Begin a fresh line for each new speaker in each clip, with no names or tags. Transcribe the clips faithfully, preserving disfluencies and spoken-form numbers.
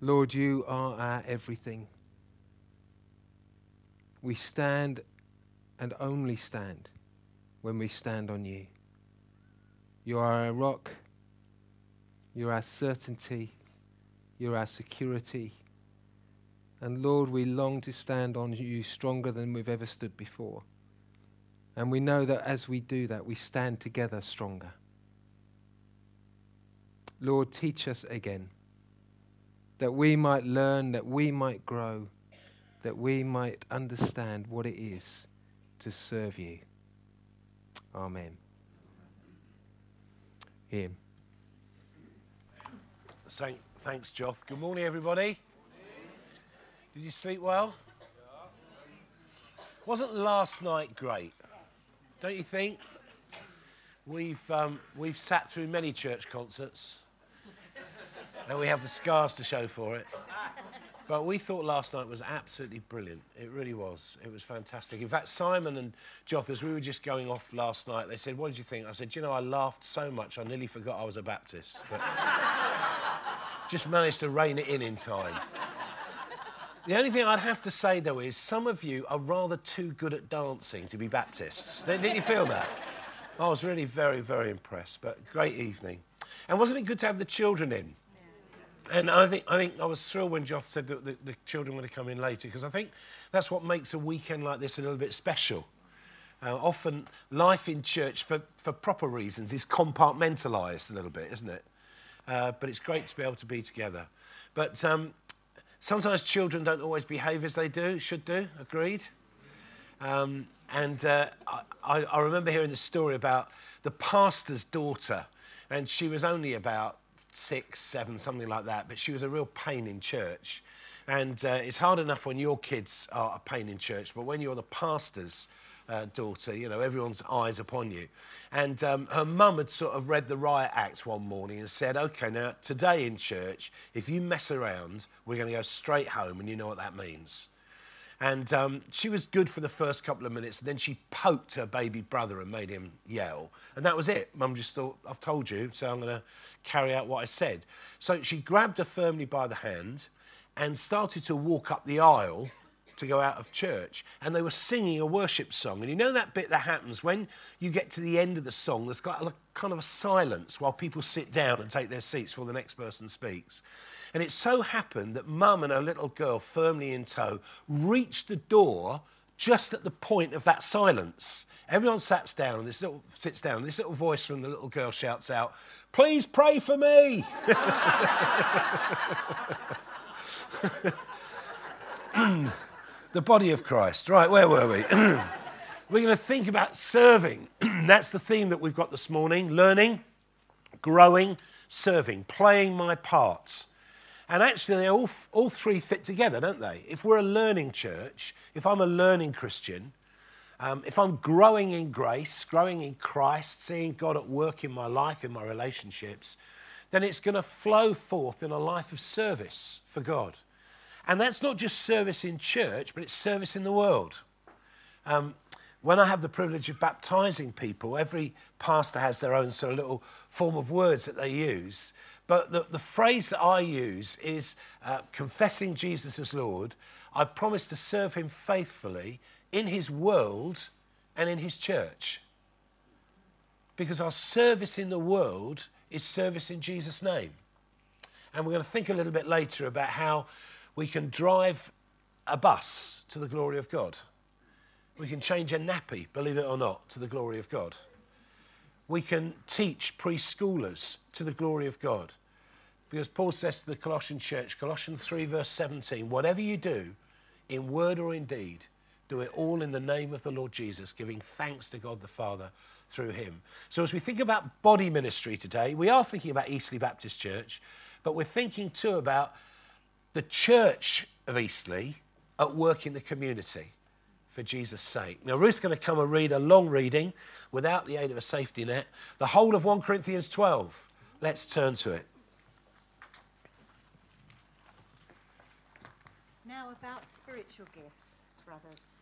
Lord, you are our everything. We stand and only stand when we stand on you. You are our rock. You're our certainty. You're our security. And Lord, we long to stand on you stronger than we've ever stood before. And we know that as we do that, we stand together stronger. Lord, teach us again, that we might learn, that we might grow, that we might understand what it is to serve you. Amen. Him.
Thank, thanks, Joth. Good morning, everybody. Did you sleep well? Wasn't last night great? Don't you think? We've um, we've sat through many church concerts, and we have the scars to show for it. But we thought last night was absolutely brilliant. It really was. It was fantastic. In fact, Simon and Joth, as we were just going off last night, they said, "What did you think?" I said, "You know, I laughed so much I nearly forgot I was a Baptist." But just managed to rein it in in time. The only thing I'd have to say, though, is some of you are rather too good at dancing to be Baptists. Didn't you feel that? I was really very, very impressed, but great evening. And wasn't it good to have the children in? And I think I think I was thrilled when Joth said that the, the children were to come in later, because I think that's what makes a weekend like this a little bit special. Uh, often life in church, for, for proper reasons, is compartmentalised a little bit, isn't it? Uh, but it's great to be able to be together. But um, sometimes children don't always behave as they do, should do, agreed? Um, and uh, I, I remember hearing the story about the pastor's daughter, and she was only about six, seven, something like that, but she was a real pain in church. And uh, it's hard enough when your kids are a pain in church, but when you're the pastor's uh, daughter, you know, everyone's eyes upon you. And um, her mum had sort of read the riot act one morning and said, "Okay, now, today in church, if you mess around, we're going to go straight home, and you know what that means." And um, she was good for the first couple of minutes, and then she poked her baby brother and made him yell. And that was it. Mum just thought, "I've told you, so I'm going to carry out what I said." So she grabbed her firmly by the hand and started to walk up the aisle to go out of church. And they were singing a worship song. And you know that bit that happens when you get to the end of the song, there's got a kind of a silence while people sit down and take their seats before the next person speaks. And it so happened that Mum and her little girl, firmly in tow, reached the door just at the point of that silence. Everyone sits down, and this little sits down, and this little voice from the little girl shouts out, "Please pray for me." The body of Christ. Right, where were we? We're going to think about serving. That's the theme that we've got this morning. Learning, growing, serving, playing my part. And actually, they all, all three fit together, don't they? If we're a learning church, if I'm a learning Christian, um, if I'm growing in grace, growing in Christ, seeing God at work in my life, in my relationships, then it's going to flow forth in a life of service for God. And that's not just service in church, but it's service in the world. Um, when I have the privilege of baptising people, every pastor has their own sort of little form of words that they use. But the, the phrase that I use is uh, confessing Jesus as Lord. I promise to serve him faithfully in his world and in his church. Because our service in the world is service in Jesus' name. And we're going to think a little bit later about how we can drive a bus to the glory of God. We can change a nappy, believe it or not, to the glory of God. We can teach preschoolers to the glory of God. Because Paul says to the Colossian church, Colossians three verse seventeen, "Whatever you do, in word or in deed, do it all in the name of the Lord Jesus, giving thanks to God the Father through him." So as we think about body ministry today, we are thinking about Eastleigh Baptist Church, but we're thinking too about the church of Eastleigh at work in the community for Jesus' sake. Now, Ruth's going to come and read a long reading without the aid of a safety net, the whole of First Corinthians twelve. Let's turn to it.
Now about spiritual gifts, brothers.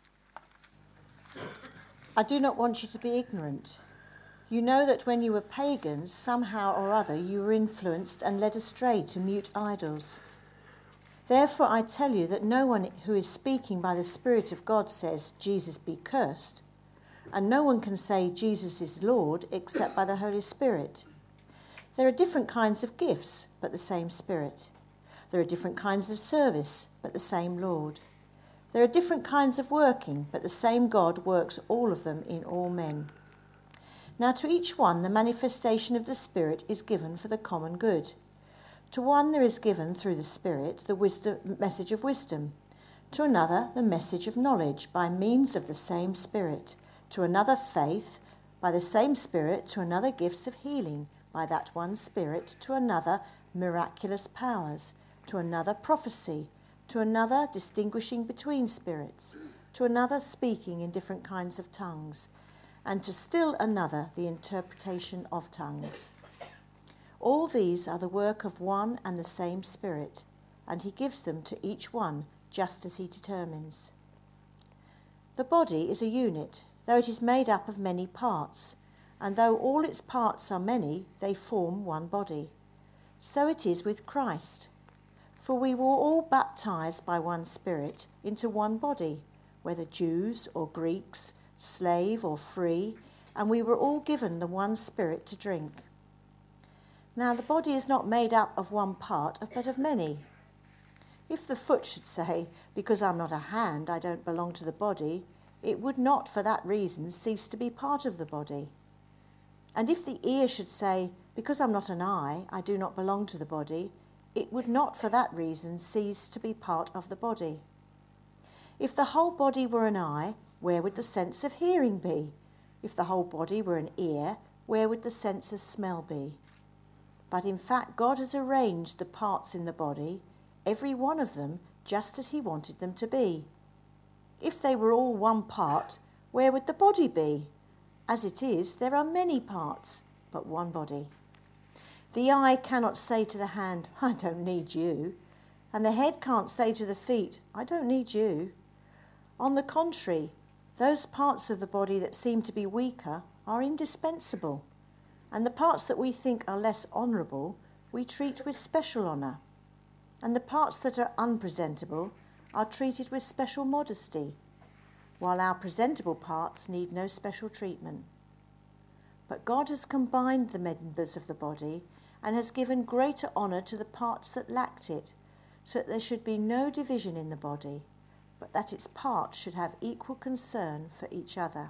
I do not want you to be ignorant. You know that when you were pagans, somehow or other you were influenced and led astray to mute idols. Therefore I tell you that no one who is speaking by the Spirit of God says, Jesus be cursed, and no one can say Jesus is Lord except by the Holy Spirit. There are different kinds of gifts, but the same Spirit. There are different kinds of service, but the same Lord. There are different kinds of working, but the same God works all of them in all men. Now to each one the manifestation of the Spirit is given for the common good. To one there is given through the Spirit the wisdom, message of wisdom, to another the message of knowledge by means of the same Spirit, to another faith by the same Spirit, to another gifts of healing by that one Spirit, to another miraculous powers, to another prophecy, to another distinguishing between spirits, to another speaking in different kinds of tongues, and to still another the interpretation of tongues. All these are the work of one and the same Spirit, and he gives them to each one just as he determines. The body is a unit, though it is made up of many parts, and though all its parts are many, they form one body. So it is with Christ. For we were all baptized by one Spirit into one body, whether Jews or Greeks, slave or free, and we were all given the one Spirit to drink. Now the body is not made up of one part, but of many. If the foot should say, because I'm not a hand, I don't belong to the body, it would not for that reason cease to be part of the body. And if the ear should say, because I'm not an eye, I do not belong to the body, it would not for that reason cease to be part of the body. If the whole body were an eye, where would the sense of hearing be? If the whole body were an ear, where would the sense of smell be? But in fact, God has arranged the parts in the body, every one of them, just as he wanted them to be. If they were all one part, where would the body be? As it is, there are many parts, but one body. The eye cannot say to the hand, I don't need you, and the head can't say to the feet, I don't need you. On the contrary, those parts of the body that seem to be weaker are indispensable, and the parts that we think are less honourable we treat with special honour, and the parts that are unpresentable are treated with special modesty, while our presentable parts need no special treatment. But God has combined the members of the body and has given greater honour to the parts that lacked it, so that there should be no division in the body, but that its parts should have equal concern for each other.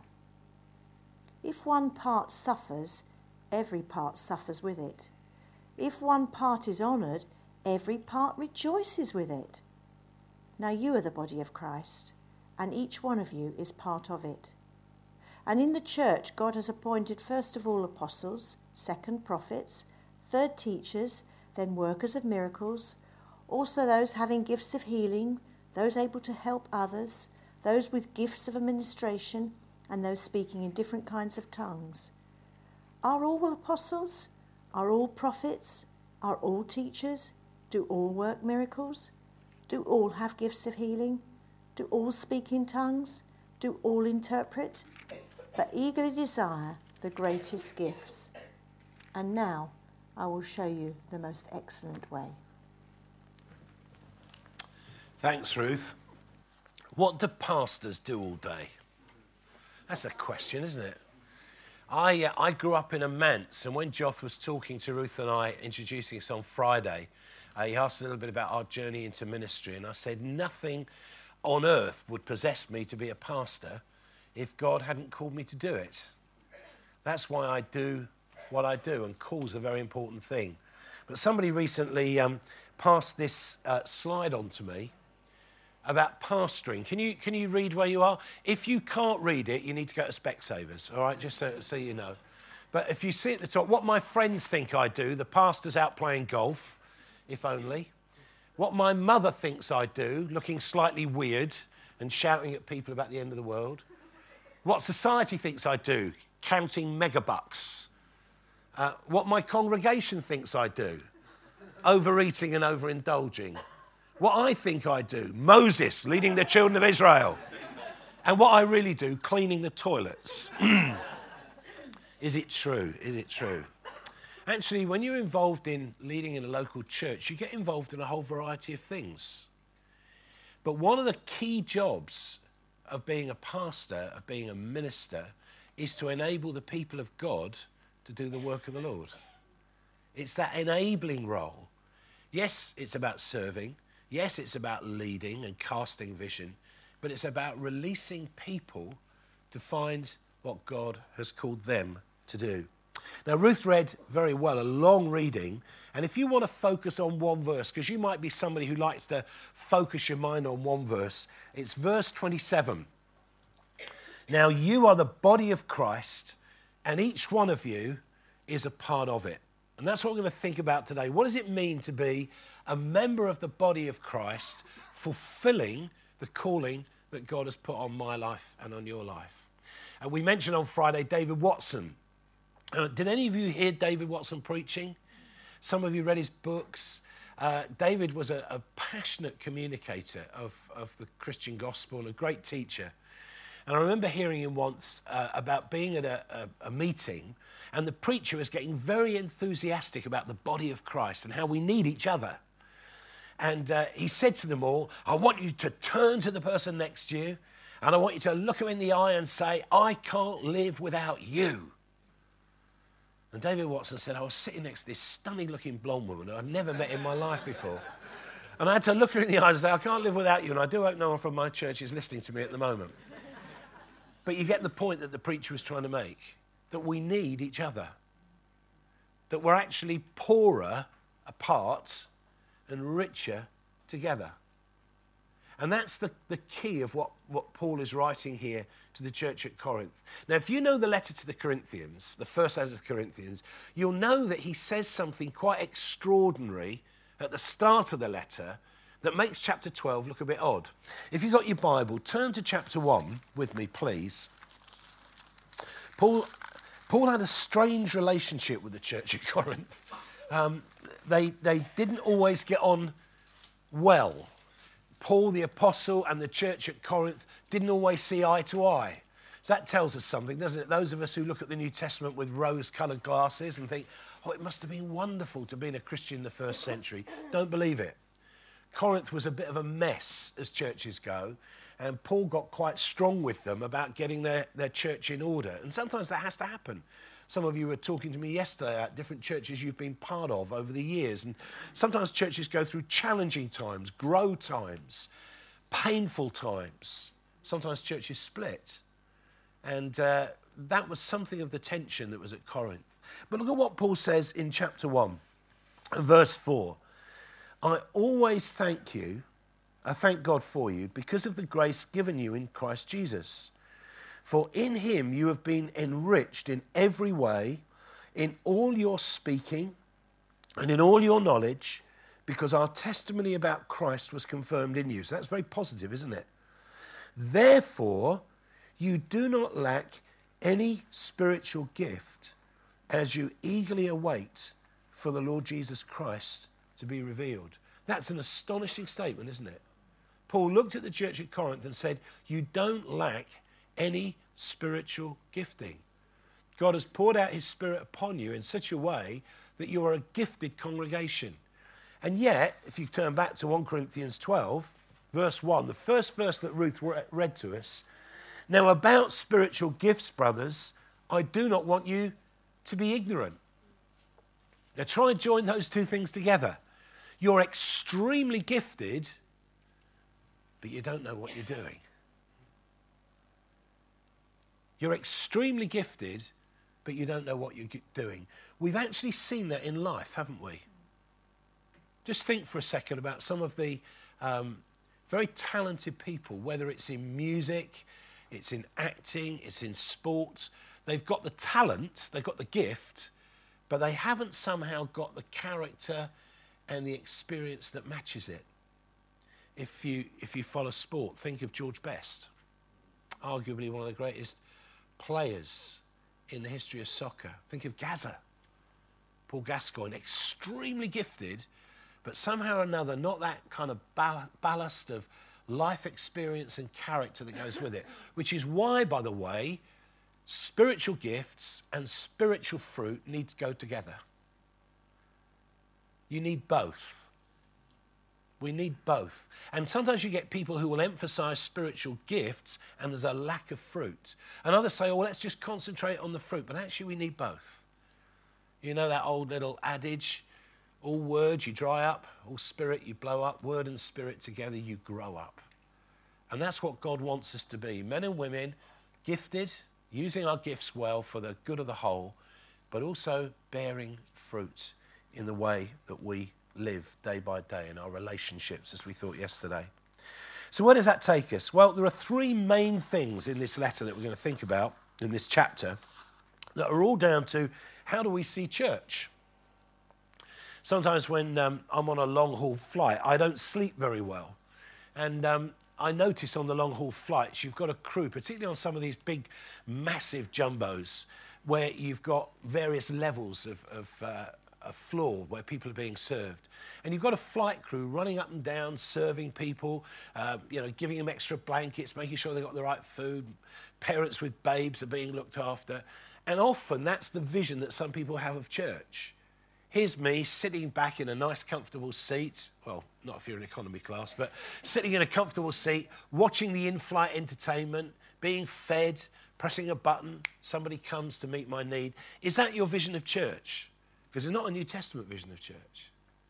If one part suffers, every part suffers with it. If one part is honoured, every part rejoices with it. Now you are the body of Christ, and each one of you is part of it. And in the church God has appointed first of all apostles, second prophets, third teachers, then workers of miracles, also those having gifts of healing, those able to help others, those with gifts of administration, and those speaking in different kinds of tongues. Are all apostles? Are all prophets? Are all teachers? Do all work miracles? Do all have gifts of healing? Do all speak in tongues? Do all interpret? But eagerly desire the greatest gifts. And now I will show you the most excellent way.
Thanks, Ruth. What do pastors do all day? That's a question, isn't it? I, uh, I grew up in a manse, and when Joth was talking to Ruth and I, introducing us on Friday, uh, he asked a little bit about our journey into ministry, and I said nothing on earth would possess me to be a pastor if God hadn't called me to do it. That's why I do what I do, and call's a very important thing. But somebody recently um, passed this uh, slide on to me about pastoring. Can you can you read where you are? If you can't read it, you need to go to Specsavers, all right, just so, so you know. But if you see at the top, what my friends think I do, the pastor's out playing golf, if only. What my mother thinks I do, looking slightly weird and shouting at people about the end of the world. What society thinks I do, counting megabucks. Uh, what my congregation thinks I do, overeating and overindulging. What I think I do, Moses leading the children of Israel. And what I really do, cleaning the toilets. Is it true? Is it true? Actually, when you're involved in leading in a local church, you get involved in a whole variety of things. But one of the key jobs of being a pastor, of being a minister, is to enable the people of God to do the work of the Lord. It's that enabling role. Yes, it's about serving. Yes, it's about leading and casting vision. But it's about releasing people to find what God has called them to do. Now, Ruth read very well, a long reading. And if you want to focus on one verse, because you might be somebody who likes to focus your mind on one verse, it's verse twenty-seven. Now, you are the body of Christ, and each one of you is a part of it. And that's what we're going to think about today. What does it mean to be a member of the body of Christ, fulfilling the calling that God has put on my life and on your life? And we mentioned on Friday David Watson. Uh, did any of you hear David Watson preaching? Some of you read his books. Uh, David was a, a passionate communicator of, of the Christian gospel and a great teacher. And I remember hearing him once uh, about being at a, a, a meeting, and the preacher was getting very enthusiastic about the body of Christ and how we need each other. And uh, he said to them all, I want you to turn to the person next to you, and I want you to look him in the eye and say, I can't live without you. And David Watson said, I was sitting next to this stunning-looking blonde woman who I'd never met in my life before. And I had to look her in the eyes and say, I can't live without you. And I do hope no one from my church is listening to me at the moment. But you get the point that the preacher was trying to make, that we need each other, that we're actually poorer apart and richer together. And that's the, the key of what, what Paul is writing here to the church at Corinth. Now, if you know the letter to the Corinthians, the first letter to the Corinthians, you'll know that he says something quite extraordinary at the start of the letter that makes chapter twelve look a bit odd. If you've got your Bible, turn to chapter one with me, please. Paul, Paul had a strange relationship with the church at Corinth. Um, they, they didn't always get on well. Paul the apostle and the church at Corinth didn't always see eye to eye. So that tells us something, doesn't it? Those of us who look at the New Testament with rose-coloured glasses and think, oh, it must have been wonderful to be a Christian in the first century, don't believe it. Corinth was a bit of a mess as churches go, and Paul got quite strong with them about getting their, their church in order. And sometimes that has to happen. Some of you were talking to me yesterday about different churches you've been part of over the years. And sometimes churches go through challenging times, grow times, painful times. Sometimes churches split. And uh, that was something of the tension that was at Corinth. But look at what Paul says in chapter one, verse four. I always thank you, I thank God for you, because of the grace given you in Christ Jesus. For in him you have been enriched in every way, in all your speaking and in all your knowledge, because our testimony about Christ was confirmed in you. So that's very positive, isn't it? Therefore, you do not lack any spiritual gift as you eagerly await for the Lord Jesus Christ to be revealed. That's an astonishing statement, isn't it? Paul looked at the church at Corinth and said, you don't lack any spiritual gifting. God has poured out his Spirit upon you in such a way that you are a gifted congregation. And yet, if you turn back to First Corinthians twelve, verse one, the first verse that Ruth read to us, now about spiritual gifts, brothers, I do not want you to be ignorant. Now try and join those two things together. You're extremely gifted, but you don't know what you're doing. You're extremely gifted, but you don't know what you're doing. We've actually seen that in life, haven't we? Just think for a second about some of the um, very talented people, whether it's in music, it's in acting, it's in sport. They've got the talent, they've got the gift, but they haven't somehow got the character and the experience that matches it. If you, if you follow sport, think of George Best, arguably one of the greatest players in the history of soccer. Think of Gaza, Paul Gascoigne, extremely gifted, but somehow or another not that kind of ball- ballast of life experience and character that goes with it, which is why, by the way, spiritual gifts and spiritual fruit need to go together. You need both. We need both. And sometimes you get people who will emphasize spiritual gifts and there's a lack of fruit. And others say, oh, well, let's just concentrate on the fruit. But actually, we need both. You know that old little adage, all word you dry up, all spirit you blow up, word and spirit together you grow up. And that's what God wants us to be. Men and women, gifted, using our gifts well for the good of the whole, but also bearing fruit in the way that we live day by day in our relationships, as we thought yesterday. So where does that take us? Well, there are three main things in this letter that we're going to think about in this chapter that are all down to how do we see church? Sometimes when um, I'm on a long-haul flight, I don't sleep very well. And um, I notice on the long-haul flights, you've got a crew, particularly on some of these big, massive jumbos, where you've got various levels of, of uh, a floor where people are being served. And you've got a flight crew running up and down, serving people, uh, you know, giving them extra blankets, making sure they've got the right food. Parents with babes are being looked after. And often that's the vision that some people have of church. Here's me sitting back in a nice, comfortable seat. Well, not if you're in economy class, but sitting in a comfortable seat, watching the in-flight entertainment, being fed, pressing a button, somebody comes to meet my need. Is that your vision of church? Because it's not a New Testament vision of church.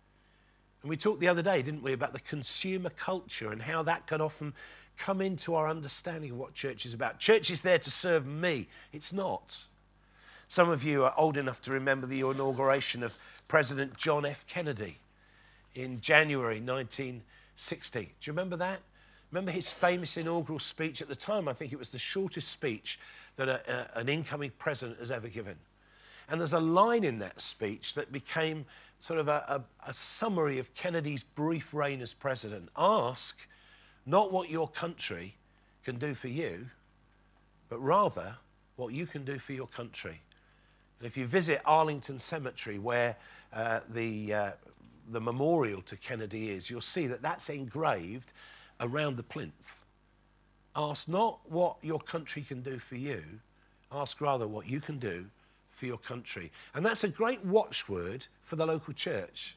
And we talked the other day, didn't we, about the consumer culture and how that can often come into our understanding of what church is about. Church is there to serve me. It's not. Some of you are old enough to remember the inauguration of President John F. Kennedy in January nineteen sixty. Do you remember that? Remember his famous inaugural speech? At the time, I think it was the shortest speech that a, a, an incoming president has ever given. And there's a line in that speech that became sort of a, a, a summary of Kennedy's brief reign as president. Ask not what your country can do for you, but rather what you can do for your country. And if you visit Arlington Cemetery, where uh, the, uh, the memorial to Kennedy is, you'll see that that's engraved around the plinth. Ask not what your country can do for you, ask rather what you can do for your country. And that's a great watchword for the local church.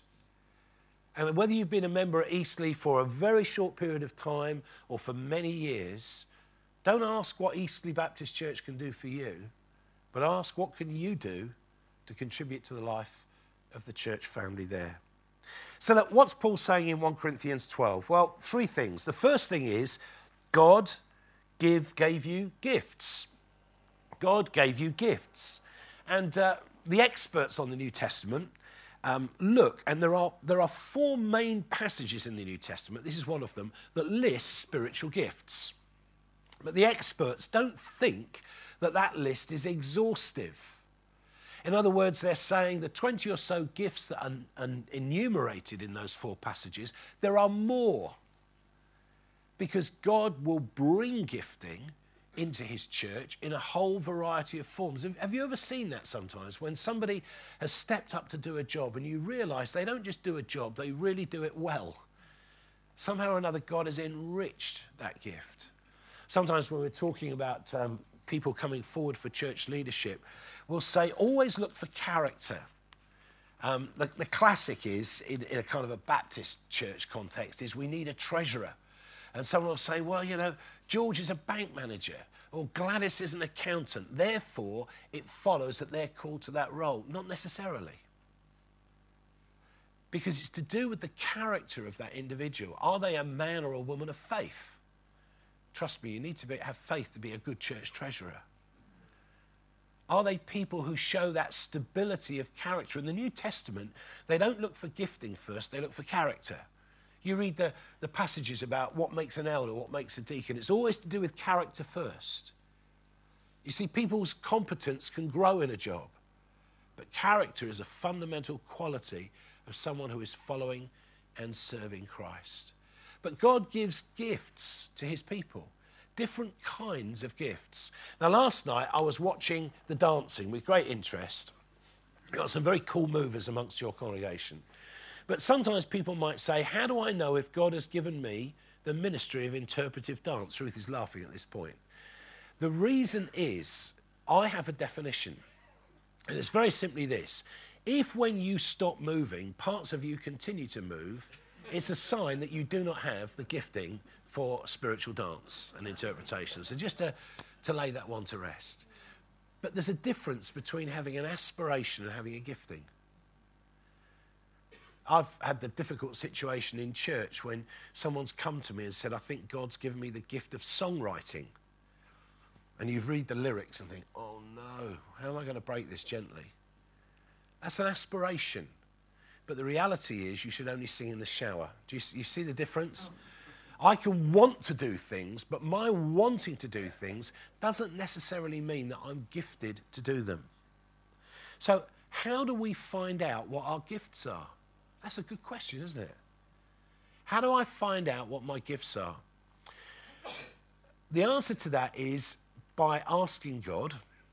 And whether you've been a member at Eastleigh for a very short period of time or for many years, don't ask what Eastleigh Baptist Church can do for you, but ask what can you do to contribute to the life of the church family there. So that, what's Paul saying in First Corinthians twelve? Well, three things. The first thing is God give, gave you gifts. God gave you gifts. And uh, the experts on the New Testament um, look, and there are, there are four main passages in the New Testament, this is one of them, that list spiritual gifts. But the experts don't think that that list is exhaustive. In other words, they're saying the twenty or so gifts that are, are enumerated in those four passages, there are more. Because God will bring gifting into his church in a whole variety of forms. Have, have you ever seen that sometimes? When somebody has stepped up to do a job and you realise they don't just do a job, they really do it well. Somehow or another, God has enriched that gift. Sometimes when we're talking about um, people coming forward for church leadership, we'll say, always look for character. Um, the, the classic is, in, in a kind of a Baptist church context, is we need a treasurer. And someone will say, well, you know, George is a bank manager, or Gladys is an accountant. Therefore, it follows that they're called to that role. Not necessarily. Because it's to do with the character of that individual. Are they a man or a woman of faith? Trust me, you need to be, have faith to be a good church treasurer. Are they people who show that stability of character? In the New Testament, they don't look for gifting first, they look for character. You read the, the passages about what makes an elder, what makes a deacon. It's always to do with character first. You see, people's competence can grow in a job, but character is a fundamental quality of someone who is following and serving Christ. But God gives gifts to his people, different kinds of gifts. Now, last night I was watching the dancing with great interest. You've got some very cool movers amongst your congregation. But sometimes people might say, how do I know if God has given me the ministry of interpretive dance? Ruth is laughing at this point. The reason is, I have a definition. And it's very simply this. If when you stop moving, parts of you continue to move, it's a sign that you do not have the gifting for spiritual dance and interpretation. So just to, to lay that one to rest. But there's a difference between having an aspiration and having a gifting. I've had the difficult situation in church when someone's come to me and said, I think God's given me the gift of songwriting. And you read the lyrics and think, oh no, how am I going to break this gently? That's an aspiration. But the reality is you should only sing in the shower. Do you, you see the difference? I can want to do things, but my wanting to do things doesn't necessarily mean that I'm gifted to do them. So how do we find out what our gifts are? That's a good question, isn't it? How do I find out what my gifts are? The answer to that is by asking God,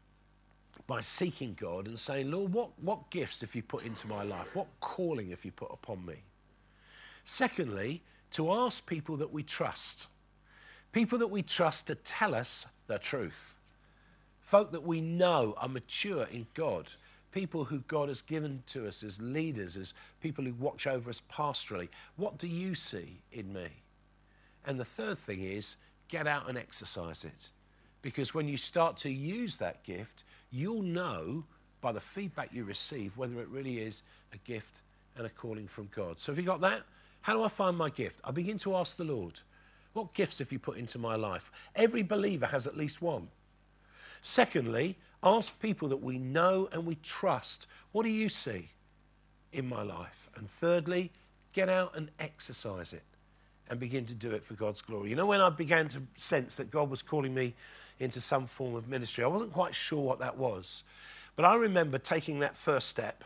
by seeking God and saying, Lord, what, what gifts have you put into my life? What calling have you put upon me? Secondly, to ask people that we trust. People that we trust to tell us the truth. Folk that we know are mature in God. People who God has given to us as leaders, as people who watch over us pastorally. What do you see in me? And the third thing is, get out and exercise it. Because when you start to use that gift, you'll know by the feedback you receive whether it really is a gift and a calling from God. So have you got that? How do I find my gift? I begin to ask the Lord, what gifts have you put into my life? Every believer has at least one. Secondly, ask people that we know and we trust, what do you see in my life? And thirdly, get out and exercise it and begin to do it for God's glory. You know, when I began to sense that God was calling me into some form of ministry, I wasn't quite sure what that was. But I remember taking that first step.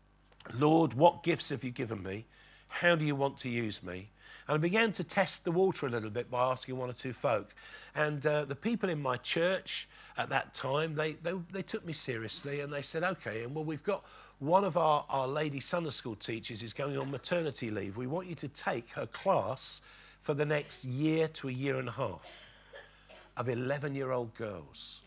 Lord, what gifts have you given me? How do you want to use me? And I began to test the water a little bit by asking one or two folk. And uh, the people in my church at that time, they, they, they took me seriously and they said, okay, and well, we've got one of our, our lady Sunday school teachers is going on maternity leave. We want you to take her class for the next year to a year and a half of eleven-year-old girls.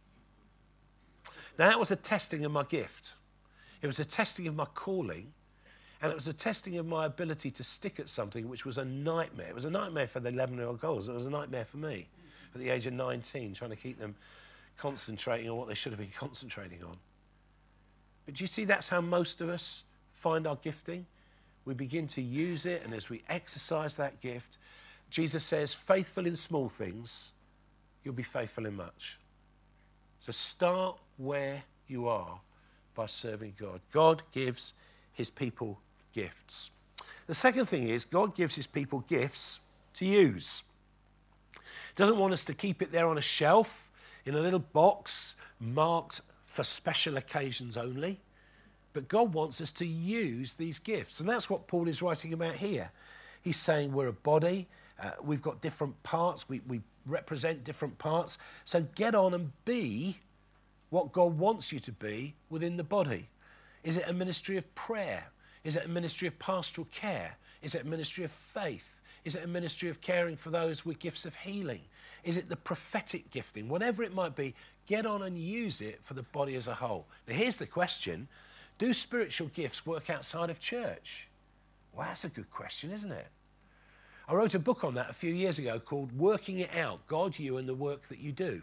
Now, that was a testing of my gift. It was a testing of my calling. And it was a testing of my ability to stick at something which was a nightmare. It was a nightmare for the eleven-year-old girls. It was a nightmare for me at the age of nineteen, trying to keep them concentrating on what they should have been concentrating on. But do you see that's how most of us find our gifting? We begin to use it, and as we exercise that gift, Jesus says, faithful in small things, you'll be faithful in much. So start where you are by serving God. God gives his people gifts. The second thing is God gives his people gifts to use. He doesn't want us to keep it there on a shelf in a little box marked for special occasions only, but God wants us to use these gifts. And that's what Paul is writing about here. He's saying we're a body, uh, we've got different parts, we, we represent different parts, so get on and be what God wants you to be within the body. Is it a ministry of prayer? Is it a ministry of pastoral care? Is it a ministry of faith? Is it a ministry of caring for those with gifts of healing? Is it the prophetic gifting? Whatever it might be, get on and use it for the body as a whole. Now here's the question. Do spiritual gifts work outside of church? Well, that's a good question, isn't it? I wrote a book on that a few years ago called Working It Out, God, You and the Work That You Do.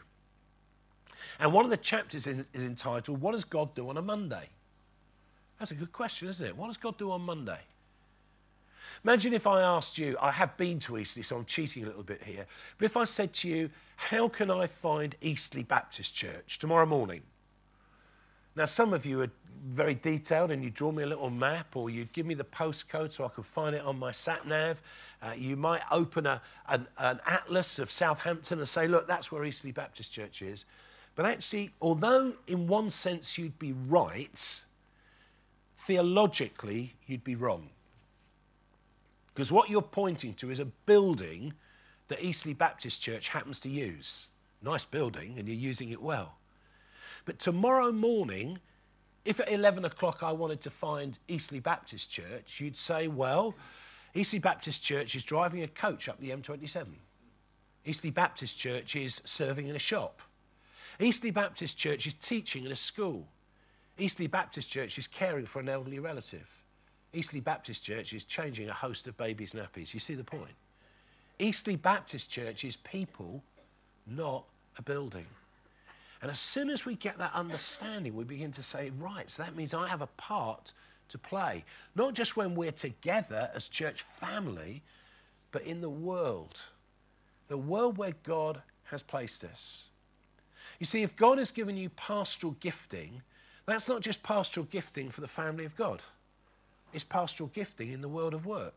And one of the chapters is, is entitled, What Does God Do on a Monday? That's a good question, isn't it? What does God do on Monday? Imagine if I asked you, I have been to Eastleigh, so I'm cheating a little bit here, but if I said to you, how can I find Eastleigh Baptist Church tomorrow morning? Now, some of you are very detailed and you draw me a little map or you give me the postcode so I can find it on my sat-nav. Uh, you might open a, an, an atlas of Southampton and say, look, that's where Eastleigh Baptist Church is. But actually, although in one sense you'd be right, theologically, you'd be wrong. Because what you're pointing to is a building that Eastleigh Baptist Church happens to use. Nice building, and you're using it well. But tomorrow morning, if at eleven o'clock I wanted to find Eastleigh Baptist Church, you'd say, well, Eastleigh Baptist Church is driving a coach up the M twenty-seven. Eastleigh Baptist Church is serving in a shop. Eastleigh Baptist Church is teaching in a school. Eastleigh Baptist Church is caring for an elderly relative. Eastleigh Baptist Church is changing a host of babies' nappies. You see the point? Eastleigh Baptist Church is people, not a building. And as soon as we get that understanding, we begin to say, right, so that means I have a part to play. Not just when we're together as church family, but in the world. The world where God has placed us. You see, if God has given you pastoral gifting, that's not just pastoral gifting for the family of God. It's pastoral gifting in the world of work.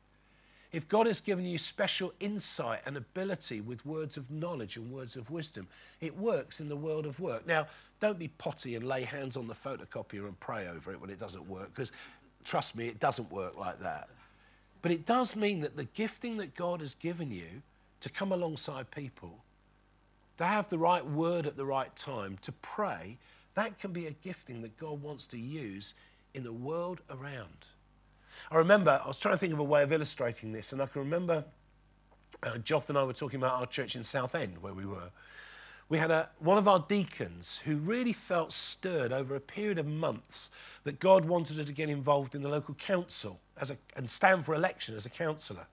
If God has given you special insight and ability with words of knowledge and words of wisdom, it works in the world of work. Now, don't be potty and lay hands on the photocopier and pray over it when it doesn't work, because trust me, it doesn't work like that. But it does mean that the gifting that God has given you to come alongside people, to have the right word at the right time, to pray, that can be a gifting that God wants to use in the world around. I remember, I was trying to think of a way of illustrating this, and I can remember uh, Joth and I were talking about our church in Southend, where we were. We had a, one of our deacons who really felt stirred over a period of months that God wanted her to get involved in the local council as a, and stand for election as a councillor.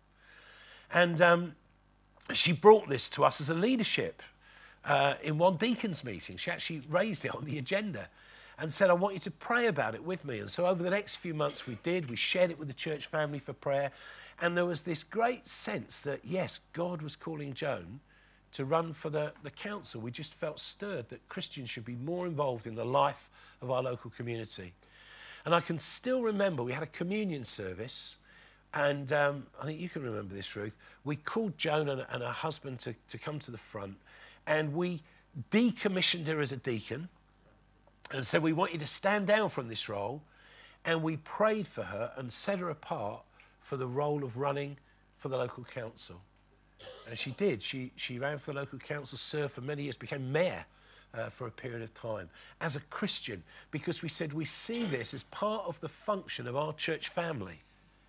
And um, she brought this to us as a leadership uh, in one deacon's meeting. She actually raised it on the agenda and said, I want you to pray about it with me. And so over the next few months we did. We shared it with the church family for prayer. And there was this great sense that, yes, God was calling Joan to run for the, the council. We just felt stirred that Christians should be more involved in the life of our local community. And I can still remember we had a communion service, and um, I think you can remember this, Ruth. We called Joan and, and her husband to, to come to the front, and we decommissioned her as a deacon and said, we want you to stand down from this role. And we prayed for her and set her apart for the role of running for the local council. And she did. She, she ran for the local council, served for many years, became mayor uh, for a period of time as a Christian, because we said we see this as part of the function of our church family.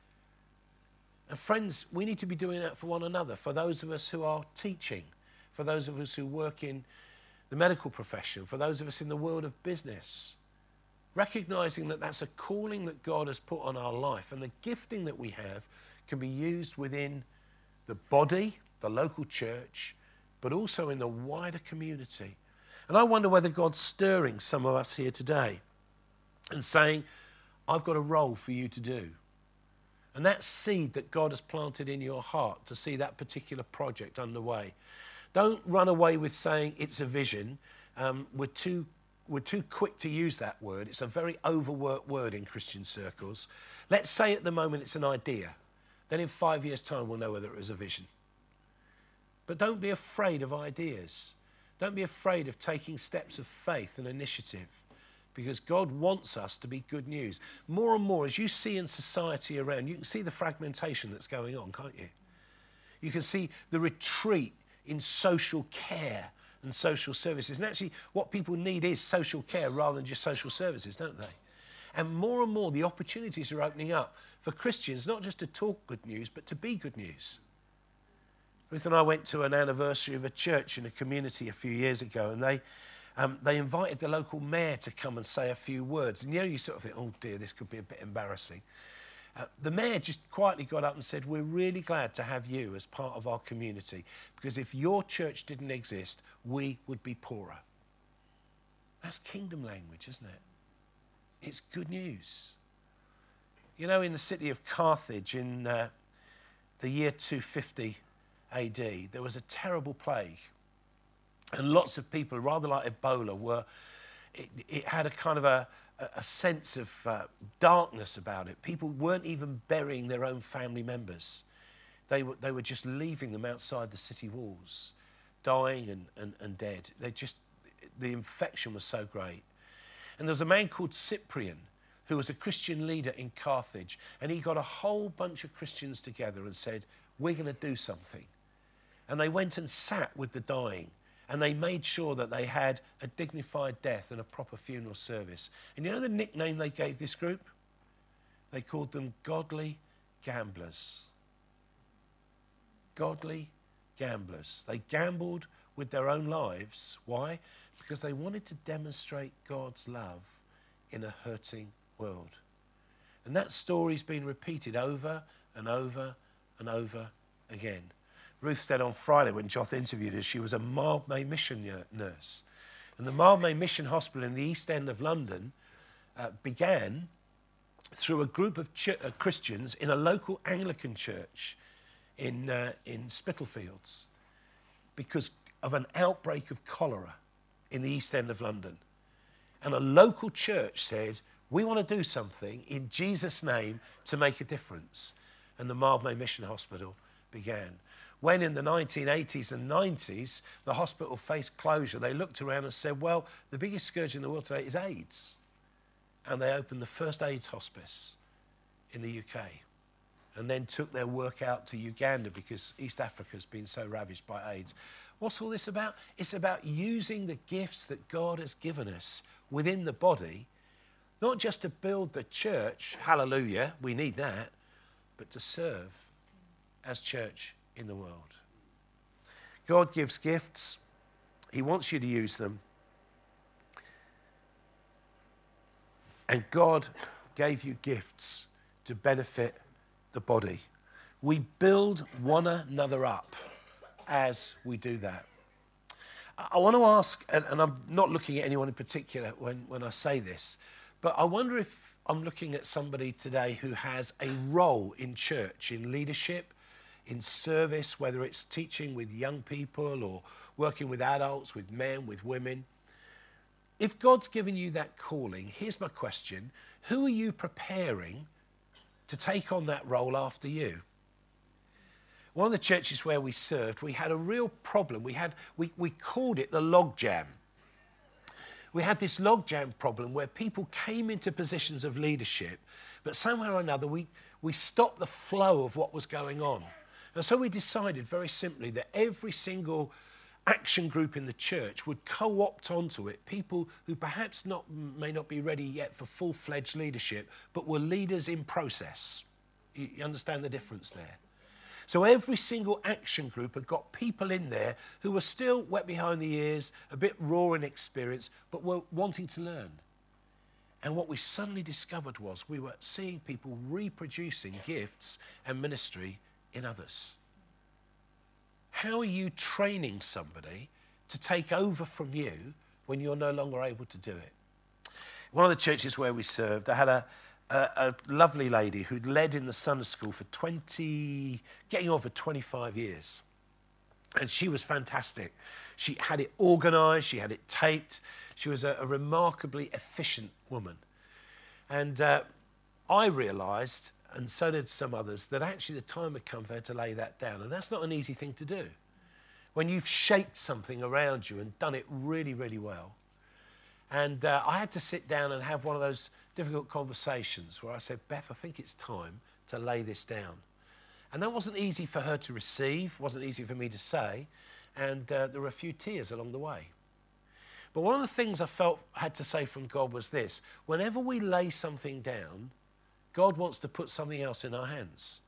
And friends, we need to be doing that for one another, for those of us who are teaching, for those of us who work in the medical profession, for those of us in the world of business, recognising that that's a calling that God has put on our life, and the gifting that we have can be used within the body, the local church, but also in the wider community. And I wonder whether God's stirring some of us here today and saying, I've got a role for you to do. And that seed that God has planted in your heart to see that particular project underway. Don't run away with saying it's a vision. Um, we're too we're too quick to use that word. It's a very overworked word in Christian circles. Let's say at the moment it's an idea. Then in five years' time we'll know whether it was a vision. But don't be afraid of ideas. Don't be afraid of taking steps of faith and initiative, because God wants us to be good news. More and more, as you see in society around, you can see the fragmentation that's going on, can't you? You can see the retreat in social care and social services. And actually, what people need is social care rather than just social services, don't they? And more and more, the opportunities are opening up for Christians, not just to talk good news, but to be good news. Ruth and I went to an anniversary of a church in a community a few years ago, and they um, they invited the local mayor to come and say a few words. And you know, you sort of think, oh dear, this could be a bit embarrassing. Uh, the mayor just quietly got up and said, we're really glad to have you as part of our community, because if your church didn't exist, we would be poorer. That's kingdom language, isn't it? It's good news. You know, in the city of Carthage in uh, the year two fifty A D, there was a terrible plague. And lots of people, rather like Ebola, were, it, it had a kind of a, a sense of uh, darkness about it. People weren't even burying their own family members. They were, they were just leaving them outside the city walls, dying and, and, and dead. They just, the infection was so great. And there was a man called Cyprian, who was a Christian leader in Carthage, and he got a whole bunch of Christians together and said, we're going to do something. And they went and sat with the dying, and they made sure that they had a dignified death and a proper funeral service. And you know the nickname they gave this group? They called them godly gamblers. Godly gamblers. They gambled with their own lives. Why? Because they wanted to demonstrate God's love in a hurting world. And that story's been repeated over and over and over again. Ruth said on Friday when Joth interviewed her, she was a Mildmay mission nurse. And the Mildmay Mission Hospital in the East End of London uh, began through a group of ch- uh, Christians in a local Anglican church in, uh, in Spitalfields because of an outbreak of cholera in the East End of London. And a local church said, we want to do something in Jesus' name to make a difference. And the Mildmay Mission Hospital began. When in the nineteen eighties and nineties, the hospital faced closure, they looked around and said, well, the biggest scourge in the world today is AIDS. And they opened the first AIDS hospice in the U K and then took their work out to Uganda because East Africa's been so ravaged by AIDS. What's all this about? It's about using the gifts that God has given us within the body, not just to build the church, hallelujah, we need that, but to serve as church in the world. God gives gifts. He wants you to use them. And God gave you gifts to benefit the body. We build one another up as we do that. I want to ask, and, and I'm not looking at anyone in particular when, when I say this, but I wonder if I'm looking at somebody today who has a role in church, in leadership, in service, whether it's teaching with young people or working with adults, with men, with women. If God's given you that calling, here's my question. Who are you preparing to take on that role after you? One of the churches where we served, we had a real problem. We had we, we called it the log jam. We had this log jam problem where people came into positions of leadership, but somehow or another we, we stopped the flow of what was going on. And so we decided very simply that every single action group in the church would co-opt onto it people who perhaps not may not be ready yet for full-fledged leadership, but were leaders in process. You, you understand the difference there? So every single action group had got people in there who were still wet behind the ears, a bit raw in experience, but were wanting to learn. And what we suddenly discovered was we were seeing people reproducing gifts and ministry in others. How are you training somebody to take over from you when you're no longer able to do it? One of the churches where we served, I had a, a, a lovely lady who'd led in the Sunday school for twenty, getting on for twenty-five years. And she was fantastic. She had it organised, she had it taped. She was a, a remarkably efficient woman. And uh, I realised, and so did some others, that actually the time had come for her to lay that down. And that's not an easy thing to do. When you've shaped something around you and done it really, really well. And uh, I had to sit down and have one of those difficult conversations where I said, Beth, I think it's time to lay this down. And that wasn't easy for her to receive, wasn't easy for me to say, and uh, there were a few tears along the way. But one of the things I felt I had to say from God was this: whenever we lay something down, God wants to put something else in our hands.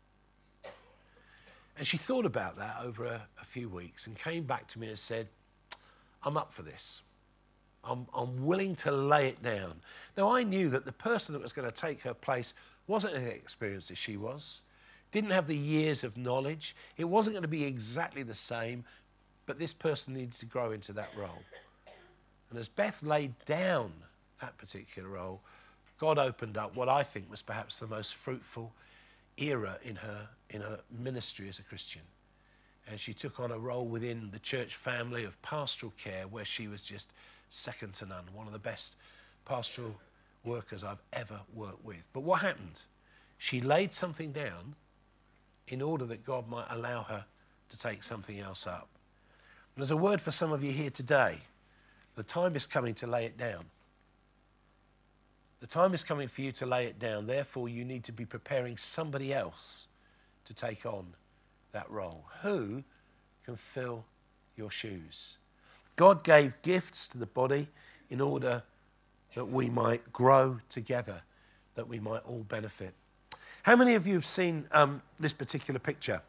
And she thought about that over a, a few weeks and came back to me and said, I'm up for this. I'm, I'm willing to lay it down. Now, I knew that the person that was going to take her place wasn't as experienced as she was, didn't have the years of knowledge. It wasn't going to be exactly the same, but this person needed to grow into that role. And as Beth laid down that particular role, God opened up what I think was perhaps the most fruitful era in her in her ministry as a Christian. And she took on a role within the church family of pastoral care where she was just second to none, one of the best pastoral workers I've ever worked with. But what happened? She laid something down in order that God might allow her to take something else up. And there's a word for some of you here today. The time is coming to lay it down. The time is coming for you to lay it down. Therefore, you need to be preparing somebody else to take on that role. Who can fill your shoes? God gave gifts to the body in order that we might grow together, that we might all benefit. How many of you have seen um, this particular picture?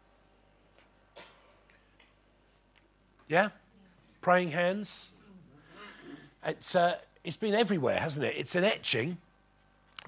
Yeah? Praying hands. It's, uh, it's been everywhere, hasn't it? It's an etching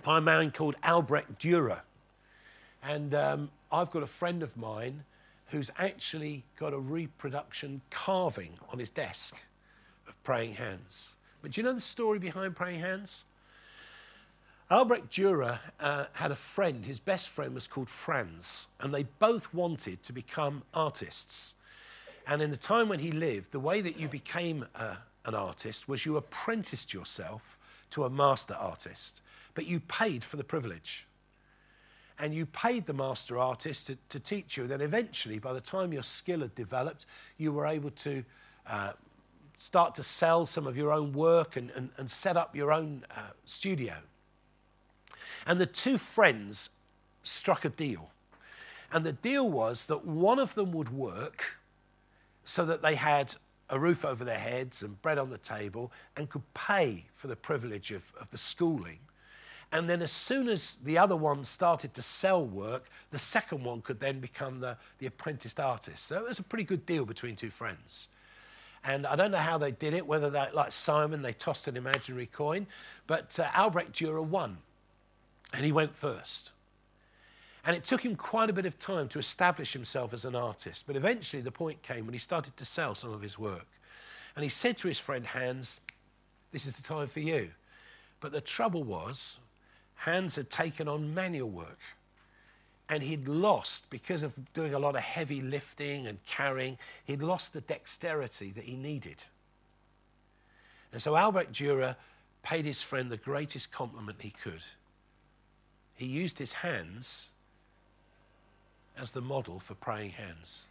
by a man called Albrecht Dürer. And um, I've got a friend of mine who's actually got a reproduction carving on his desk of praying hands. But do you know the story behind praying hands? Albrecht Dürer uh, had a friend, his best friend was called Franz, and they both wanted to become artists. And in the time when he lived, the way that you became uh, an artist was you apprenticed yourself to a master artist, but you paid for the privilege. And you paid the master artist to, to teach you. Then eventually, by the time your skill had developed, you were able to uh, start to sell some of your own work and, and, and set up your own uh, studio. And the two friends struck a deal. And the deal was that one of them would work so that they had a roof over their heads and bread on the table and could pay for the privilege of, of the schooling. And then as soon as the other one started to sell work, the second one could then become the, the apprenticed artist. So it was a pretty good deal between two friends. And I don't know how they did it, whether they, like Simon, they tossed an imaginary coin, but uh, Albrecht Dürer won, and he went first. And it took him quite a bit of time to establish himself as an artist, but eventually the point came when he started to sell some of his work. And he said to his friend Hans, "This is the time for you." But the trouble was, Hans had taken on manual work, and he'd lost, because of doing a lot of heavy lifting and carrying, he'd lost the dexterity that he needed. And so Albrecht Dürer paid his friend the greatest compliment he could. He used his hands as the model for praying hands.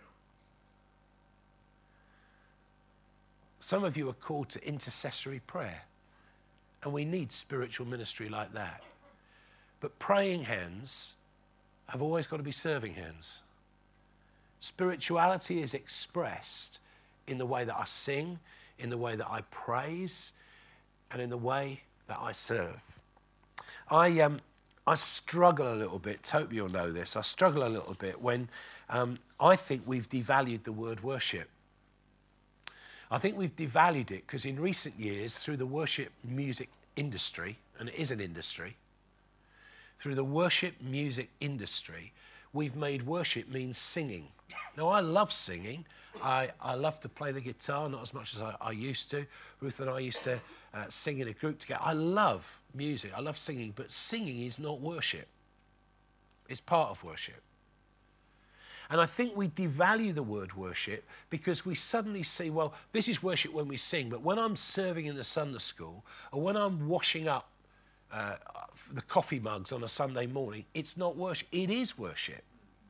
Some of you are called to intercessory prayer. And we need spiritual ministry like that. But praying hands have always got to be serving hands. Spirituality is expressed in the way that I sing, in the way that I praise, and in the way that I serve. I um, I struggle a little bit, Toby you'll know this, I struggle a little bit when um, I think we've devalued the word worship. I think we've devalued it because in recent years, through the worship music industry, and it is an industry, through the worship music industry, we've made worship mean singing. Now, I love singing. I, I love to play the guitar, not as much as I, I used to. Ruth and I used to uh, sing in a group together. I love music. I love singing, but singing is not worship. It's part of worship. And I think we devalue the word worship because we suddenly see, well, this is worship when we sing, but when I'm serving in the Sunday school or when I'm washing up uh, the coffee mugs on a Sunday morning, it's not worship. It is worship.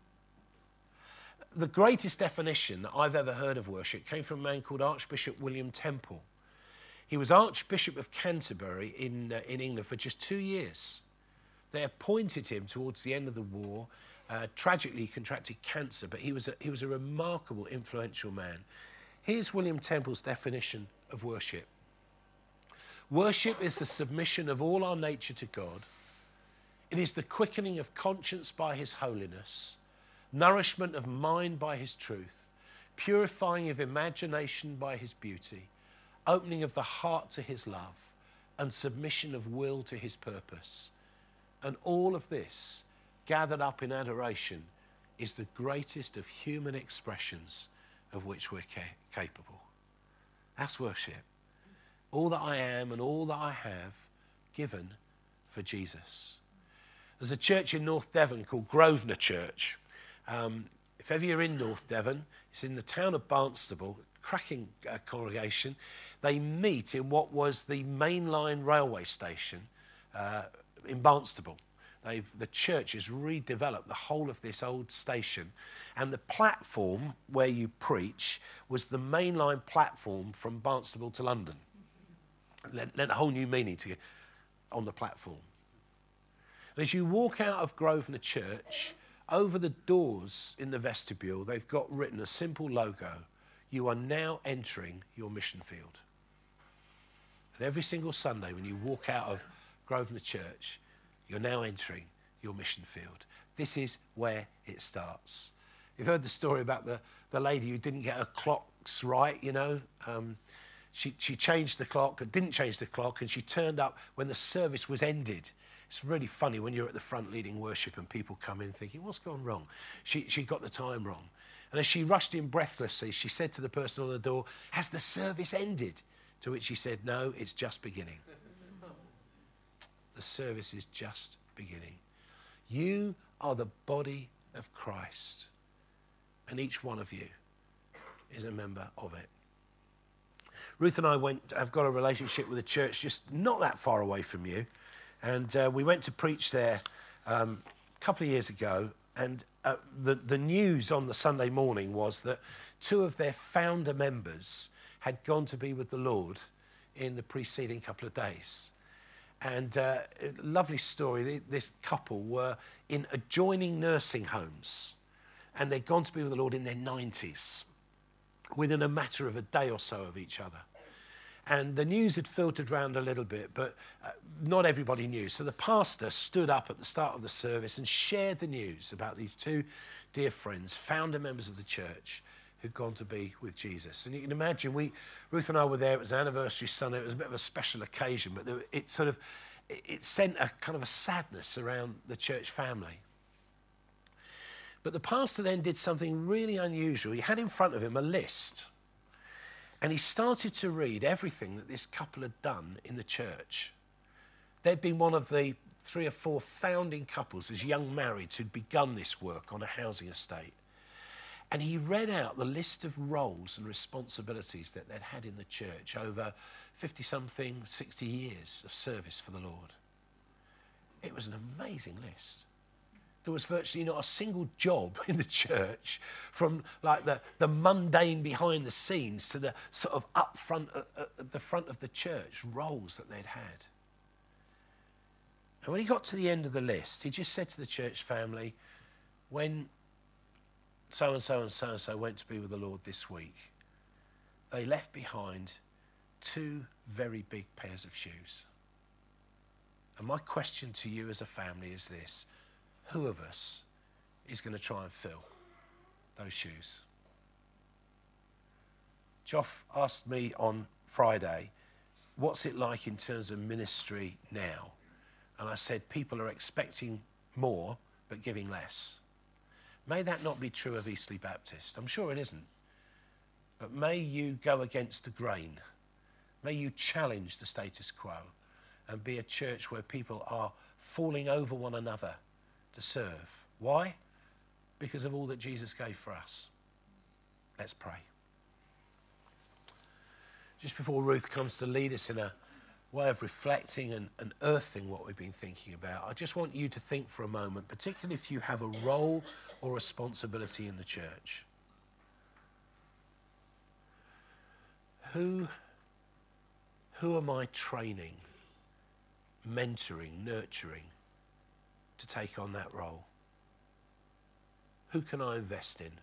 The greatest definition that I've ever heard of worship came from a man called Archbishop William Temple. He was Archbishop of Canterbury in, uh, in England for just two years. They appointed him towards the end of the war. Uh, tragically, he contracted cancer, but he was, a, he was a remarkable, influential man. Here's William Temple's definition of worship. Worship is the submission of all our nature to God. It is the quickening of conscience by his holiness, nourishment of mind by his truth, purifying of imagination by his beauty, opening of the heart to his love, and submission of will to his purpose. And all of this, gathered up in adoration, is the greatest of human expressions of which we're ca- capable. That's worship. All that I am and all that I have given for Jesus. There's a church in North Devon called Grosvenor Church. Um, if ever you're in North Devon, it's in the town of Barnstaple, cracking uh, congregation. They meet in what was the mainline railway station uh, in Barnstaple. They've, the church has redeveloped the whole of this old station, and the platform where you preach was the mainline platform from Barnstaple to London. Lent, lent a whole new meaning to on the platform. And as you walk out of Grosvenor Church, over the doors in the vestibule, they've got written a simple logo: "You are now entering your mission field." And every single Sunday when you walk out of Grosvenor Church, you're now entering your mission field. This is where it starts. You've heard the story about the, the lady who didn't get her clocks right, you know. Um, she, she changed the clock, didn't change the clock, and she turned up when the service was ended. It's really funny when you're at the front leading worship and people come in thinking, what's gone wrong? She, she got the time wrong. And as she rushed in breathlessly, she said to the person on the door, has the service ended? To which he said, no, it's just beginning. The service is just beginning. You are the body of Christ, and each one of you is a member of it. Ruth and I went, have got a relationship with a church just not that far away from you. And uh, we went to preach there um, a couple of years ago. And uh, the, the news on the Sunday morning was that two of their founder members had gone to be with the Lord in the preceding couple of days. And uh, a lovely story. This couple were in adjoining nursing homes. And they'd gone to be with the Lord in their nineties, within a matter of a day or so of each other. And the news had filtered around a little bit, but uh, not everybody knew. So the pastor stood up at the start of the service and shared the news about these two dear friends, founder members of the church, who'd gone to be with Jesus. And you can imagine, we, Ruth and I were there. It was an anniversary Sunday. It was a bit of a special occasion, but there, it sort of, it, it sent a kind of a sadness around the church family. But the pastor then did something really unusual. He had in front of him a list. And he started to read everything that this couple had done in the church. They'd been one of the three or four founding couples as young marrieds who'd begun this work on a housing estate. And he read out the list of roles and responsibilities that they'd had in the church over fifty-something, sixty years of service for the Lord. It was an amazing list. There was virtually not a single job in the church, from like the, the mundane behind the scenes to the sort of up front, uh, uh, at the front of the church, roles that they'd had. And when he got to the end of the list, he just said to the church family, when so-and-so and so-and-so went to be with the Lord this week, they left behind two very big pairs of shoes. And my question to you as a family is this: who of us is going to try and fill those shoes? Joff asked me on Friday, what's it like in terms of ministry now? And I said, people are expecting more, but giving less. May that not be true of Eastleigh Baptist. I'm sure it isn't. But may you go against the grain. May you challenge the status quo and be a church where people are falling over one another to serve. Why? Because of all that Jesus gave for us. Let's pray. Just before Ruth comes to lead us in a way of reflecting and, and earthing what we've been thinking about, I just want you to think for a moment, particularly if you have a role or responsibility in the church. Who, who am I training, mentoring, nurturing to take on that role? Who can I invest in?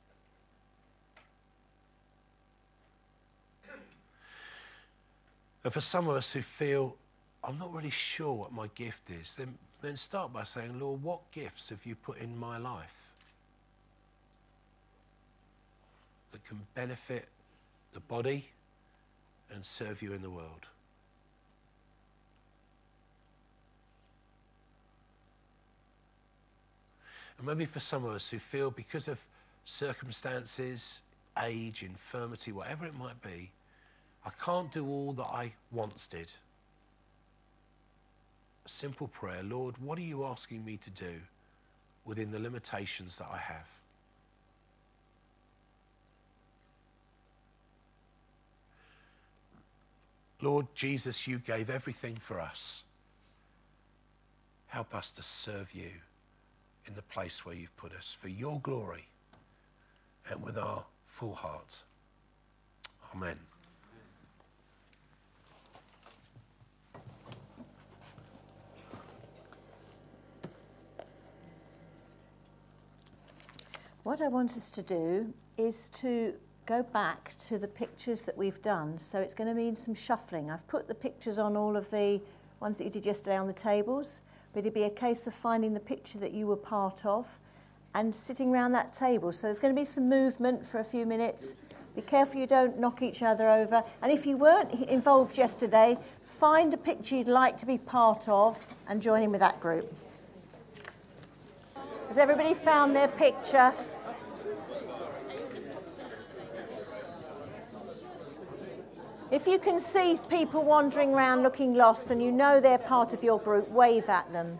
And for some of us who feel, I'm not really sure what my gift is, then, then start by saying, Lord, what gifts have you put in my life that can benefit the body and serve you in the world? And maybe for some of us who feel, because of circumstances, age, infirmity, whatever it might be, I can't do all that I once did. A simple prayer: Lord, what are you asking me to do within the limitations that I have? Lord Jesus, you gave everything for us. Help us to serve you in the place where you've put us, for your glory and with our full heart. Amen.
What I want us to do is to go back to the pictures that we've done. So it's going to mean some shuffling. I've put the pictures on all of the ones that you did yesterday on the tables, but it'd be a case of finding the picture that you were part of and sitting around that table. So there's going to be some movement for a few minutes Be careful you don't knock each other over. And if you weren't involved yesterday, find a picture you'd like to be part of and join in with that group. Has everybody found their picture? If you can see people wandering around looking lost and you know they're part of your group, wave at them.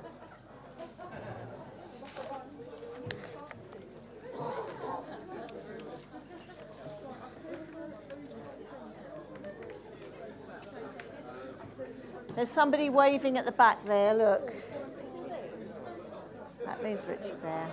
There's somebody waving at the back there, look. That means Richard there.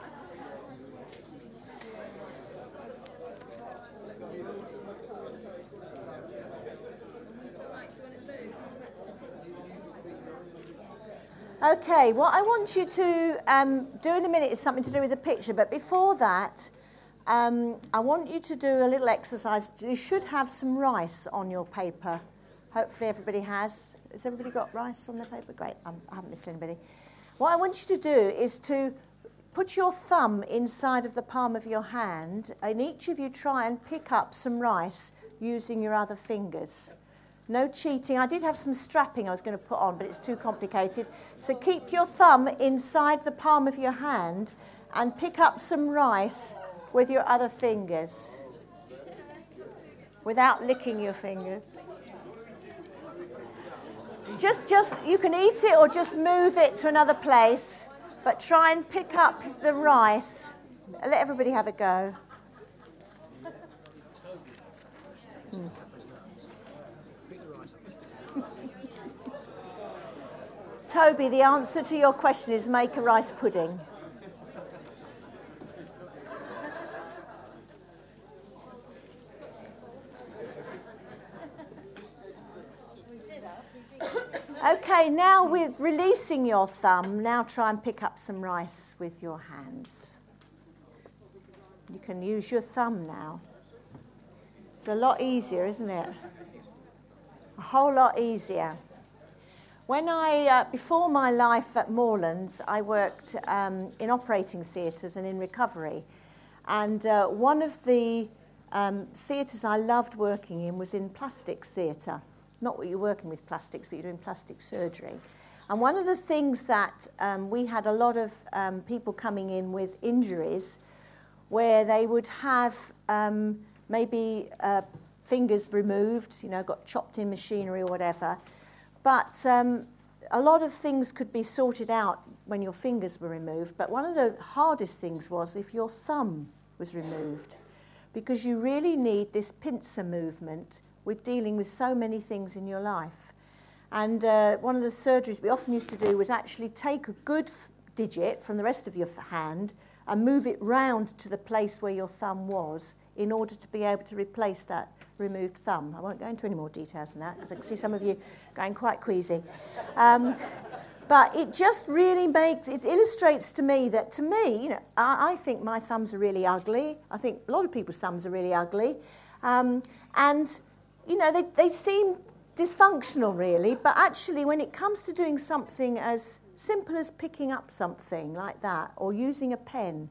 Okay, what I want you to um, do in a minute is something to do with the picture, but before that, um, I want you to do a little exercise. You should have some rice on your paper. Hopefully everybody has. Has everybody got rice on their paper? Great, I'm, I haven't missed anybody. What I want you to do is to put your thumb inside of the palm of your hand, and each of you try and pick up some rice using your other fingers. No cheating. I did have some strapping I was going to put on, but it's too complicated. So keep your thumb inside the palm of your hand and pick up some rice with your other fingers without licking your fingers. Just, just, you can eat it or just move it to another place, but try and pick up the rice. Let everybody have a go. Hmm. Toby, the answer to your question is make a rice pudding. Okay, now with releasing your thumb, now try and pick up some rice with your hands. You can use your thumb now. It's a lot easier, isn't it? A whole lot easier. When I, uh, before my life at Moorlands, I worked um, in operating theatres and in recovery. And uh, one of the um, theatres I loved working in was in plastics theatre. Not that you're working with plastics, but you're doing plastic surgery. And one of the things that um, we had a lot of um, people coming in with injuries where they would have um, maybe uh, fingers removed, you know, got chopped in machinery or whatever. But um, a lot of things could be sorted out when your fingers were removed. But one of the hardest things was if your thumb was removed, because you really need this pincer movement with dealing with so many things in your life. And uh, one of the surgeries we often used to do was actually take a good f- digit from the rest of your f- hand and move it round to the place where your thumb was in order to be able to replace that removed thumb. I won't go into any more details than that, because I can see some of you going quite queasy. Um, but it just really makes, it illustrates to me that, to me, you know, I, I think my thumbs are really ugly. I think a lot of people's thumbs are really ugly. Um, and You know, they, they seem dysfunctional, really, but actually when it comes to doing something as simple as picking up something like that or using a pen,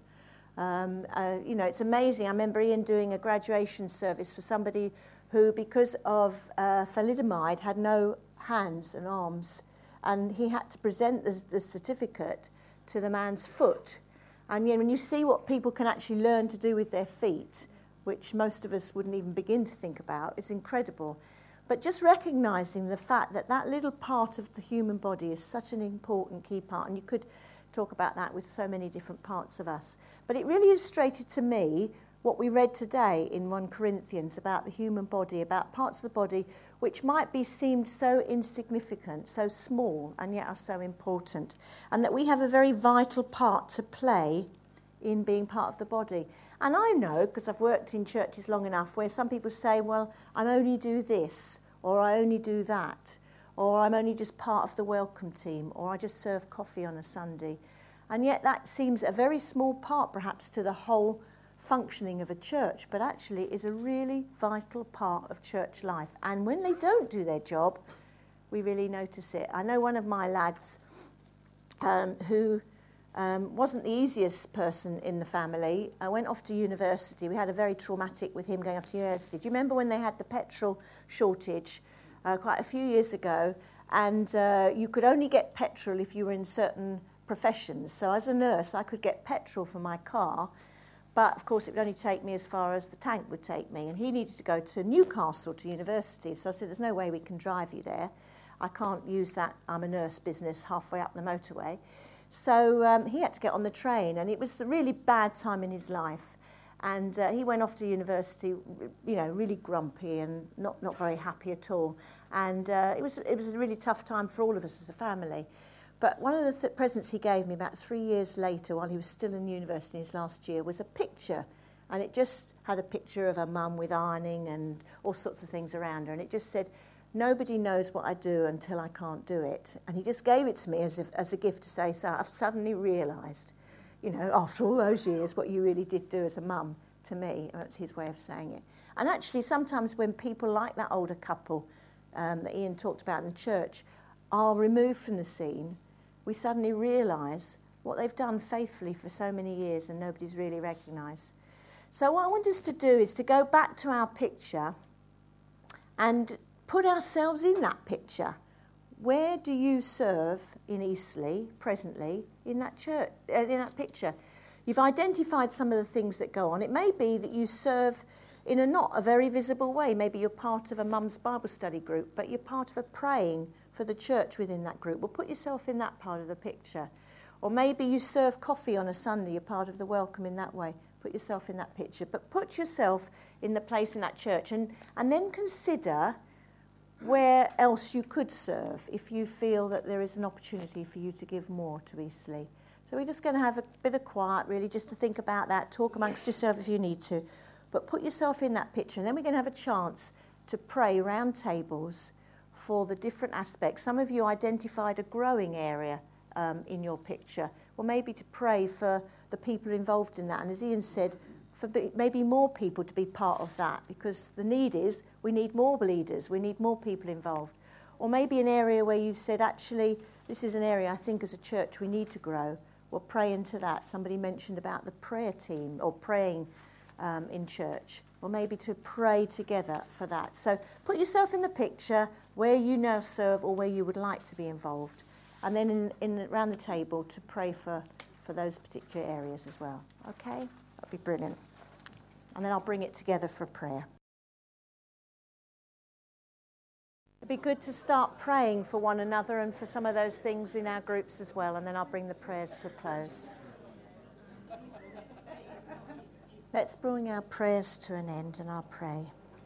um, uh, you know, it's amazing. I remember Ian doing a graduation service for somebody who, because of uh, thalidomide, had no hands and arms, and he had to present the, the certificate to the man's foot. And you know, when you see what people can actually learn to do with their feet, which most of us wouldn't even begin to think about, is incredible. But just recognising the fact that that little part of the human body is such an important key part, and you could talk about that with so many different parts of us. But it really illustrated to me what we read today in First Corinthians about the human body, about parts of the body which might be seemed so insignificant, so small, and yet are so important, and that we have a very vital part to play in being part of the body. And I know, because I've worked in churches long enough, where some people say, well, I only do this, or I only do that, or I'm only just part of the welcome team, or I just serve coffee on a Sunday. And yet that seems a very small part, perhaps, to the whole functioning of a church, but actually is a really vital part of church life. And when they don't do their job, we really notice it. I know one of my lads um, who Um, wasn't the easiest person in the family. I went off to university. We had a very traumatic with him going off to university. Do you remember when they had the petrol shortage uh, quite a few years ago? And uh, you could only get petrol if you were in certain professions. So as a nurse, I could get petrol for my car, but of course it would only take me as far as the tank would take me. And he needed to go to Newcastle to university. So I said, there's no way we can drive you there. I can't use that I'm a nurse business halfway up the motorway. So um, he had to get on the train, and it was a really bad time in his life. And uh, he went off to university, you know, really grumpy and not, not very happy at all. And uh, it was it was a really tough time for all of us as a family. But one of the th- presents he gave me about three years later, while he was still in university in his last year, was a picture. And it just had a picture of a mum with ironing and all sorts of things around her. And it just said, nobody knows what I do until I can't do it. And he just gave it to me as a, as a gift to say, so I've suddenly realised, you know, after all those years, what you really did do as a mum to me. That's his way of saying it. And actually, sometimes when people like that older couple um, that Ian talked about in the church are removed from the scene, we suddenly realise what they've done faithfully for so many years and nobody's really recognised. So what I want us to do is to go back to our picture and put ourselves in that picture. Where do you serve in Eastleigh presently in that church, uh, in that picture? You've identified some of the things that go on. It may be that you serve in a not a very visible way. Maybe you're part of a mum's Bible study group, but you're part of a praying for the church within that group. Well, put yourself in that part of the picture. Or maybe you serve coffee on a Sunday, you're part of the welcome in that way. Put yourself in that picture. But put yourself in the place in that church, and, and then consider where else you could serve if you feel that there is an opportunity for you to give more to Eastleigh. So we're just going to have a bit of quiet, really, just to think about that. Talk amongst yourself if you need to. But put yourself in that picture. And then we're going to have a chance to pray round tables for the different aspects. Some of you identified a growing area um, in your picture. Well, maybe to pray for the people involved in that. And as Ian said, for maybe more people to be part of that, because the need is we need more leaders, we need more people involved. Or maybe an area where you said, actually, this is an area I think as a church we need to grow. Well, pray into that. Somebody mentioned about the prayer team or praying um, in church. Or maybe to pray together for that. So put yourself in the picture where you now serve or where you would like to be involved. And then in, in around the table to pray for, for those particular areas as well. Okay? That'd be brilliant. And then I'll bring it together for prayer. It'd be good to start praying for one another and for some of those things in our groups as well, and then I'll bring the prayers to a close. Let's bring our prayers to an end, and I'll pray.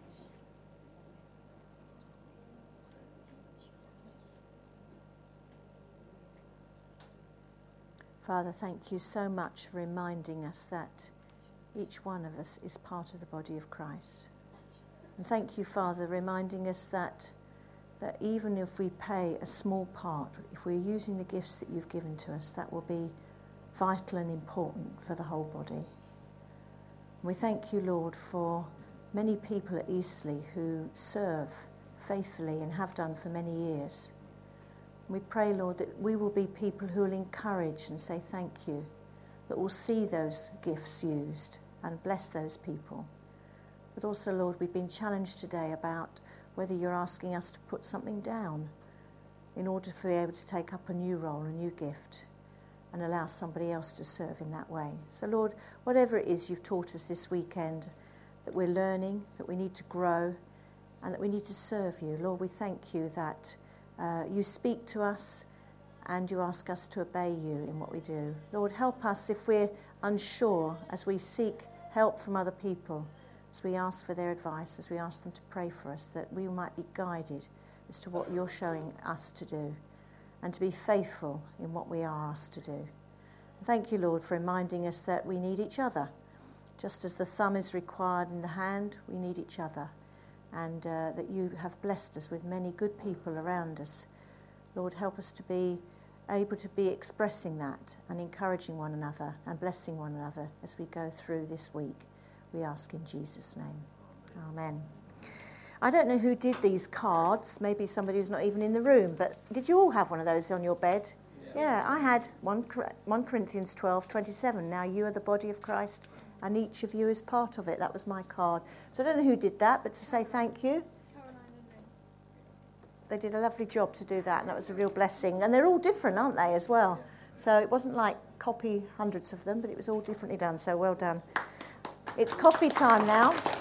Father, thank you so much for reminding us that each one of us is part of the body of Christ. And thank you, Father, reminding us that that even if we play a small part, if we're using the gifts that you've given to us, that will be vital and important for the whole body. We thank you, Lord, for many people at Eastleigh who serve faithfully and have done for many years. We pray, Lord, that we will be people who will encourage and say thank you, that will see those gifts used and bless those people. But also, Lord, we've been challenged today about whether you're asking us to put something down in order to be able to take up a new role, a new gift, and allow somebody else to serve in that way. So, Lord, whatever it is you've taught us this weekend, that we're learning, that we need to grow, and that we need to serve you, Lord, we thank you that uh, you speak to us and you ask us to obey you in what we do. Lord, help us if we're unsure as we seek help from other people, as we ask for their advice, as we ask them to pray for us, that we might be guided as to what you're showing us to do and to be faithful in what we are asked to do. Thank you, Lord, for reminding us that we need each other. Just as the thumb is required in the hand, we need each other, and uh, that you have blessed us with many good people around us. Lord, help us to be able to be expressing that and encouraging one another and blessing one another as we go through this week. We ask in Jesus' name. Amen. I don't know who did these cards, maybe somebody who's not even in the room, but did you all have one of those on your bed? Yeah. Yeah, I had one Corinthians twelve twenty-seven. Now you are the body of Christ, and each of you is part of it. That was my card. So I don't know who did that, but to say thank you. They did a lovely job to do that, and that was a real blessing. And they're all different, aren't they, as well? So it wasn't like copy hundreds of them, but it was all differently done. So well done. It's coffee time now.